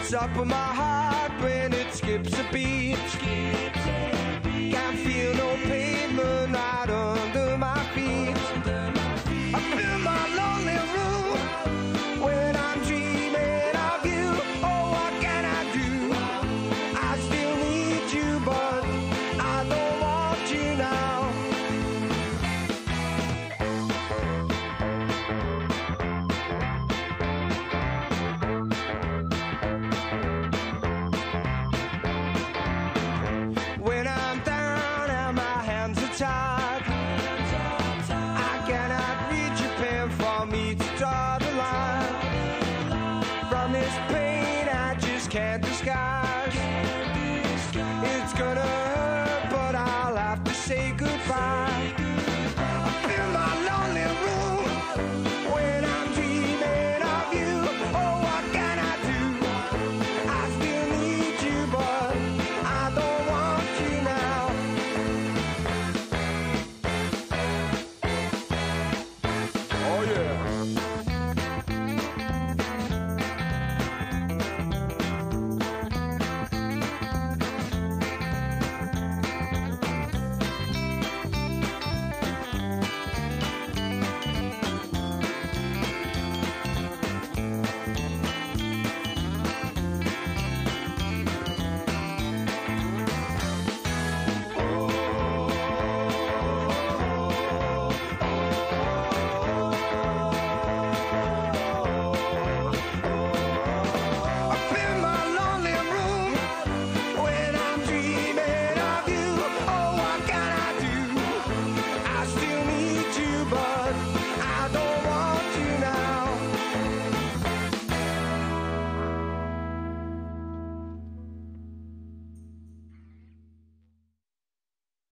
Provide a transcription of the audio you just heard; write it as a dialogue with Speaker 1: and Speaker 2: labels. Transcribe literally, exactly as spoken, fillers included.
Speaker 1: It's up in my heart when it skips a beat. Can't feel no pavement right under my feet. I feel my lonely room when I'm dreaming of you. Oh, what can I do? I still need you, but I don't want you now. When I'm down and my hands are tied, I cannot reach a pen for me to draw the line. From this pain I just can't disguise. It's gonna